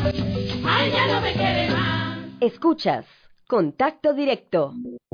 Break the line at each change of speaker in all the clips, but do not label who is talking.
Ay, ya no me quiere más.
Escuchas Contacto Directo.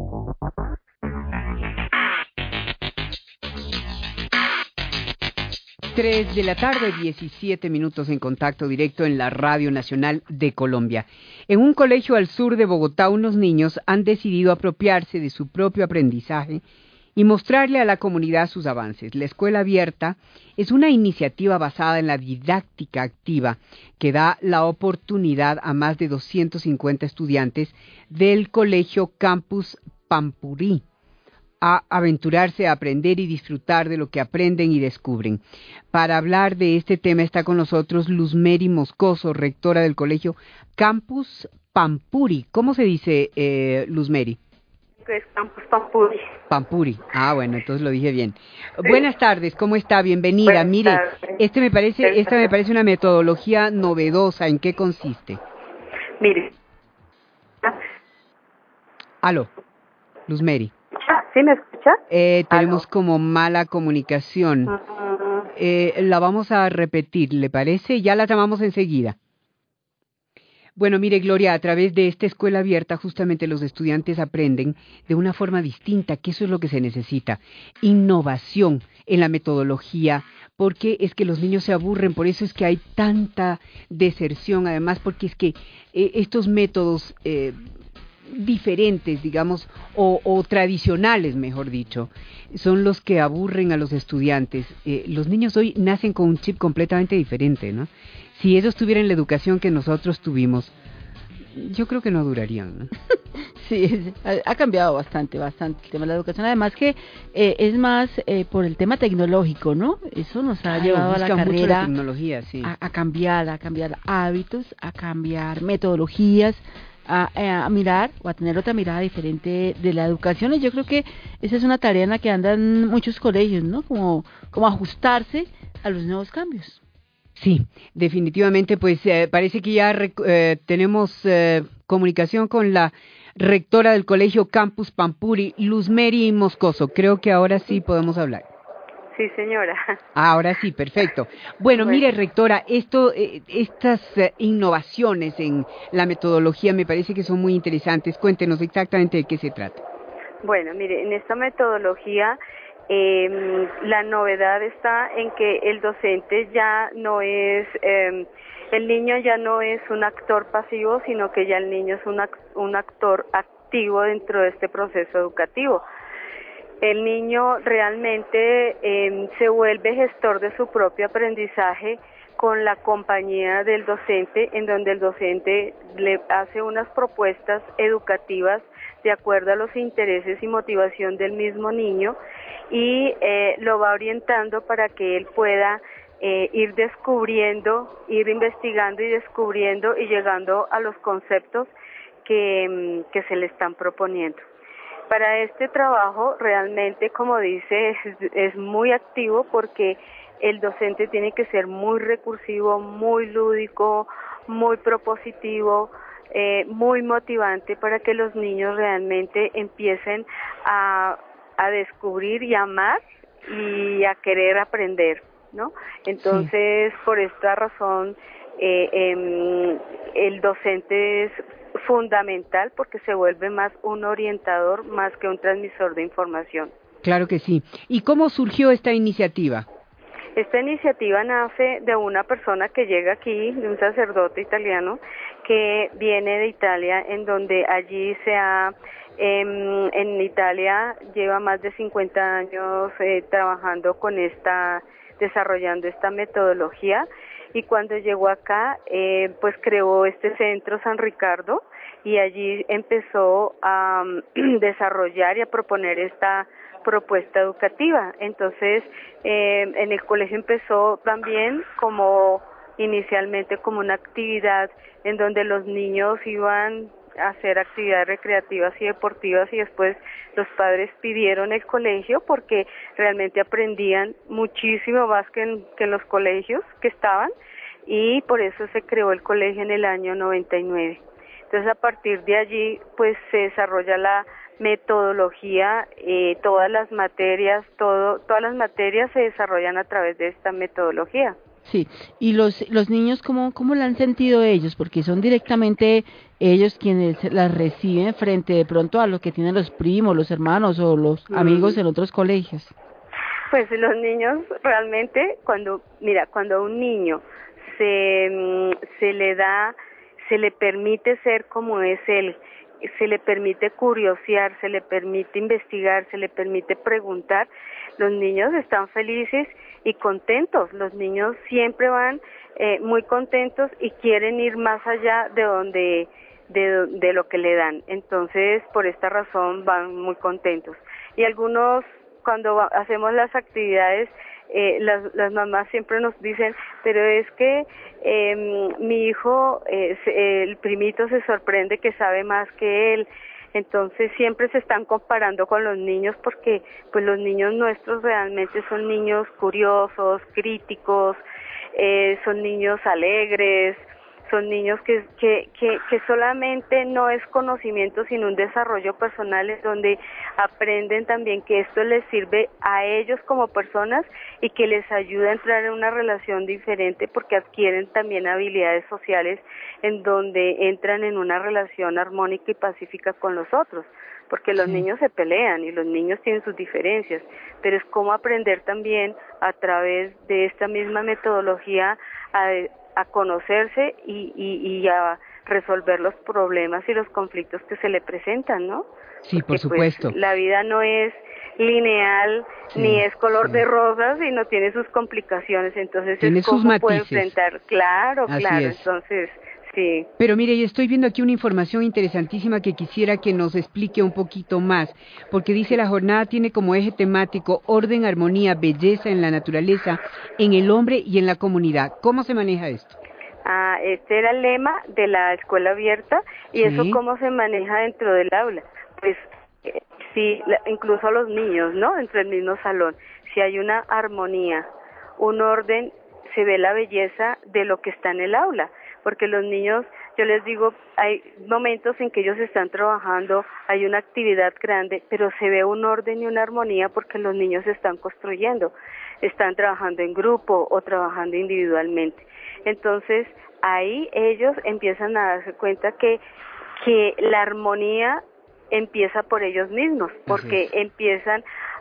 Tres de la tarde, 17 minutos en Contacto Directo en la Radio Nacional de Colombia. En un colegio al sur de Bogotá, unos niños han decidido apropiarse de su propio aprendizaje y mostrarle a la comunidad sus avances. La Escuela Abierta es una iniciativa basada en la didáctica activa que da la oportunidad a más de 250 estudiantes del colegio Campus Pampurí a aventurarse, a aprender y disfrutar de lo que aprenden y descubren. Para hablar de este tema está con nosotros Luzmeri Moscoso, rectora del colegio Campus Pampuri. ¿Cómo se dice, Luzmeri?
Es Campus Pampuri.
Pampuri. Ah, bueno, entonces lo dije bien. Sí. Buenas tardes, ¿cómo está? Bienvenida.
Buenas
Mire,
tardes.
esta me parece una metodología novedosa. ¿En qué consiste?
Mire.
Aló, Luzmeri.
¿Sí me escucha?
Tenemos como mala comunicación. La vamos a repetir, ¿le parece? Ya la llamamos enseguida. Bueno, mire, Gloria, a través de esta escuela abierta justamente los estudiantes aprenden de una forma distinta, que eso es lo que se necesita. Innovación en la metodología, porque es que los niños se aburren, por eso es que hay tanta deserción, además porque es que estos métodos diferentes, digamos, o tradicionales, mejor dicho, son los que aburren a los estudiantes. Los niños hoy nacen con un chip completamente diferente, ¿no? Si ellos tuvieran la educación que nosotros tuvimos, yo creo que no durarían, ¿no?
Sí, ha cambiado bastante el tema de la educación. Además que es más por el tema tecnológico, ¿no? Eso nos ha llevado a la carrera
mucho la tecnología, sí.
a cambiar hábitos, a cambiar metodologías, a mirar o a tener otra mirada diferente de la educación. Y yo creo que esa es una tarea en la que andan muchos colegios, ¿no? Como ajustarse a los nuevos cambios.
Sí, definitivamente, pues parece que ya tenemos comunicación con la rectora del colegio Campus Pampuri, Luzmeri Moscoso. Creo que ahora sí podemos hablar.
Sí, señora.
Ahora sí, perfecto. Bueno, mire, rectora, estas innovaciones en la metodología me parece que son muy interesantes. Cuéntenos exactamente de qué se trata.
Bueno, mire, en esta metodología la novedad está en que el docente ya no es, el niño ya no es un actor pasivo, sino que ya el niño es un actor activo dentro de este proceso educativo. El niño realmente se vuelve gestor de su propio aprendizaje con la compañía del docente, en donde el docente le hace unas propuestas educativas de acuerdo a los intereses y motivación del mismo niño y lo va orientando para que él pueda ir descubriendo, ir investigando y descubriendo y llegando a los conceptos que se le están proponiendo. Para este trabajo realmente, como dice, es muy activo porque el docente tiene que ser muy recursivo, muy lúdico, muy propositivo, muy motivante para que los niños realmente empiecen a descubrir y amar y a querer aprender, ¿no? Entonces, sí. Por esta razón, el docente es fundamental porque se vuelve más un orientador más que un transmisor de información.
Claro que sí. ¿Y cómo surgió esta iniciativa?
Esta iniciativa nace de una persona que llega aquí, de un sacerdote italiano que viene de Italia, en donde allí en Italia lleva más de 50 años trabajando con desarrollando esta metodología. Y cuando llegó acá, pues creó este centro San Ricardo y allí empezó a desarrollar y a proponer esta propuesta educativa. Entonces, en el colegio empezó también inicialmente como una actividad en donde los niños iban a hacer actividades recreativas y deportivas y después los padres pidieron el colegio porque realmente aprendían muchísimo más que en los colegios que estaban y por eso se creó el colegio en el año 99. Entonces a partir de allí pues se desarrolla la metodología, todas las materias se desarrollan a través de esta metodología.
Sí, y los niños, ¿cómo la han sentido ellos? Porque son directamente ellos quienes las reciben frente de pronto a lo que tienen los primos, los hermanos o los amigos en otros colegios.
Pues los niños realmente, cuando a un niño se le permite ser como es él, se le permite curiosear, se le permite investigar, se le permite preguntar, los niños están felices y contentos. Los niños siempre van muy contentos y quieren ir más allá de lo que le dan. Entonces, por esta razón van muy contentos. Y algunos, cuando hacemos las actividades, las mamás siempre nos dicen, pero es que mi hijo, el primito, se sorprende que sabe más que él. Entonces siempre se están comparando con los niños porque pues los niños nuestros realmente son niños curiosos, críticos, son niños alegres, son niños que solamente no es conocimiento sino un desarrollo personal en donde aprenden también que esto les sirve a ellos como personas y que les ayuda a entrar en una relación diferente porque adquieren también habilidades sociales en donde entran en una relación armónica y pacífica con los otros, porque los niños se pelean y los niños tienen sus diferencias, pero es como aprender también a través de esta misma metodología a conocerse y a resolver los problemas y los conflictos que se le presentan, ¿no?
Sí,
porque,
por supuesto.
Pues, la vida no es lineal ni es color de rosas y no tiene sus complicaciones, entonces
tiene
es cómo
sus
puede
matices.
enfrentar, claro,
Así es.
Entonces sí.
Pero mire, yo estoy viendo aquí una información interesantísima que quisiera que nos explique un poquito más, porque dice la jornada tiene como eje temático orden, armonía, belleza en la naturaleza, en el hombre y en la comunidad. ¿Cómo se maneja esto?
Este era el lema de la escuela abierta y eso cómo se maneja dentro del aula. Pues sí, incluso a los niños, ¿no? Dentro del mismo salón. Si hay una armonía, un orden, se ve la belleza de lo que está en el aula. Porque los niños, yo les digo, hay momentos en que ellos están trabajando, hay una actividad grande, pero se ve un orden y una armonía porque los niños están construyendo, están trabajando en grupo o trabajando individualmente. Entonces, ahí ellos empiezan a darse cuenta que la armonía empieza por ellos mismos, porque empiezan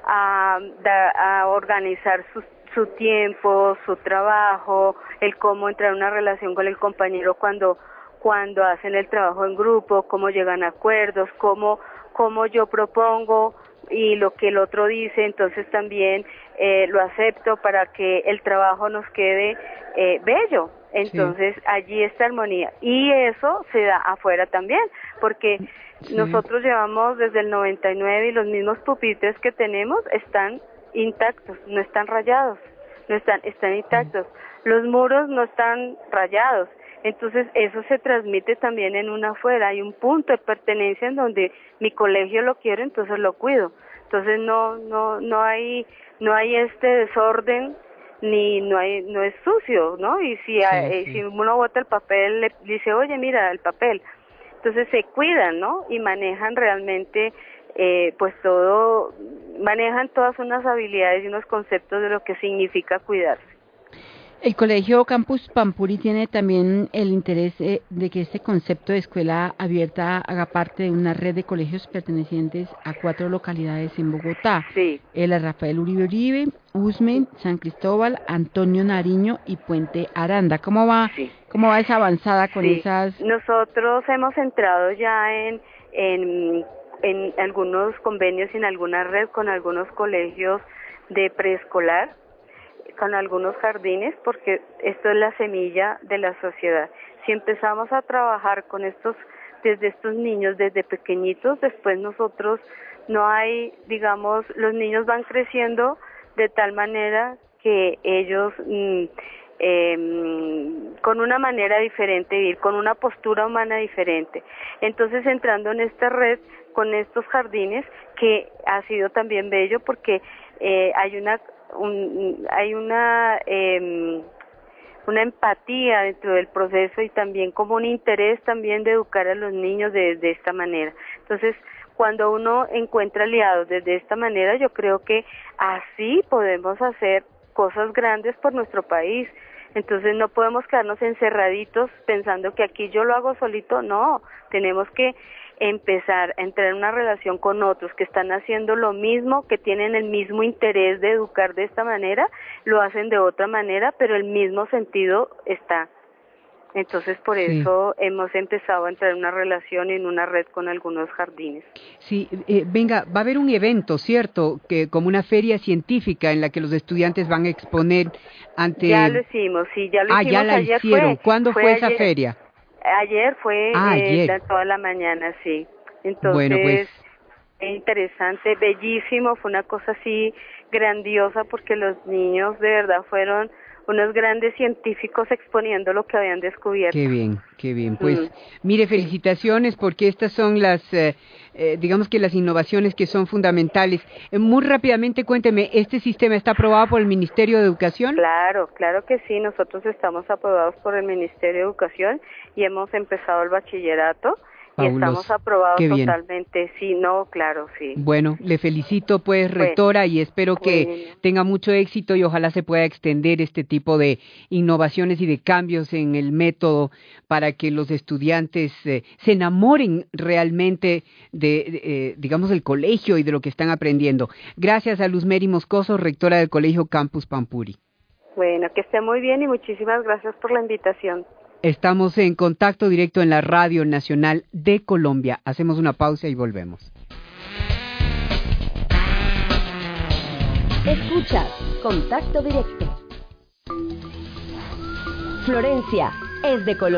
a organizar su tiempo, su trabajo, el cómo entrar en una relación con el compañero cuando hacen el trabajo en grupo, cómo llegan a acuerdos, cómo yo propongo y lo que el otro dice, entonces también lo acepto para que el trabajo nos quede bello. Entonces allí está armonía y eso se da afuera también, porque nosotros llevamos desde el 99 y los mismos pupitres que tenemos están intactos, no están rayados, están intactos. Los muros no están rayados. Entonces eso se transmite también en una afuera. Hay un punto de pertenencia en donde mi colegio lo quiero, entonces lo cuido. Entonces no hay este desorden ni no es sucio, ¿no? Y si uno bota el papel le dice, "Oye, mira el papel." Entonces se cuidan, ¿no? Y manejan realmente pues manejan todas unas habilidades y unos conceptos de lo que significa cuidarse.
El Colegio Campus Pampuri tiene también el interés de que este concepto de escuela abierta haga parte de una red de colegios pertenecientes a 4 localidades en Bogotá.
Sí.
La Rafael Uribe, Usme, San Cristóbal, Antonio Nariño y Puente Aranda. ¿Cómo va esa avanzada con esas?
Nosotros hemos entrado ya en algunos convenios y en alguna red con algunos colegios de preescolar, con algunos jardines, porque esto es la semilla de la sociedad. Si empezamos a trabajar con desde estos niños, desde pequeñitos, después nosotros no hay, digamos, los niños van creciendo de tal manera que ellos con una manera diferente de vivir, con una postura humana diferente. Entonces, entrando en esta red con estos jardines, que ha sido también bello porque hay una empatía dentro del proceso y también como un interés también de educar a los niños de esta manera. Entonces, cuando uno encuentra aliados desde esta manera, yo creo que así podemos hacer cosas grandes por nuestro país. Entonces no podemos quedarnos encerraditos pensando que aquí yo lo hago solito, no, tenemos que empezar a entrar en una relación con otros que están haciendo lo mismo, que tienen el mismo interés de educar de esta manera, lo hacen de otra manera, pero el mismo sentido está. Entonces, por eso hemos empezado a entrar en una relación, en una red con algunos jardines.
Sí, venga, va a haber un evento, ¿cierto? Que como una feria científica en la que los estudiantes van a exponer ante...
Ya lo hicimos, sí, ya lo hicimos.
Ya la
ayer
hicieron. ¿Cuándo fue esa
ayer,
feria?
Ayer fue
ayer.
Toda la mañana, sí. Entonces,
bueno, pues...
interesante, bellísimo, fue una cosa así grandiosa porque los niños de verdad fueron unos grandes científicos exponiendo lo que habían descubierto.
Qué bien, qué bien. Pues mire, felicitaciones porque estas son las, digamos que las innovaciones que son fundamentales. Muy rápidamente cuénteme, ¿este sistema está aprobado por el Ministerio de Educación?
Claro, claro que sí, nosotros estamos aprobados por el Ministerio de Educación y hemos empezado el bachillerato. Y estamos aprobados totalmente, sí, no, claro, sí.
Bueno, le felicito pues, rectora, y espero que tenga mucho éxito y ojalá se pueda extender este tipo de innovaciones y de cambios en el método para que los estudiantes se enamoren realmente de digamos, del colegio y de lo que están aprendiendo. Gracias a Luz Mary Moscoso, rectora del Colegio Campus Pampuri.
Bueno, que esté muy bien y muchísimas gracias por la invitación.
Estamos en contacto directo en la Radio Nacional de Colombia. Hacemos una pausa y volvemos.
Escuchas Contacto Directo. Florencia es de Colombia.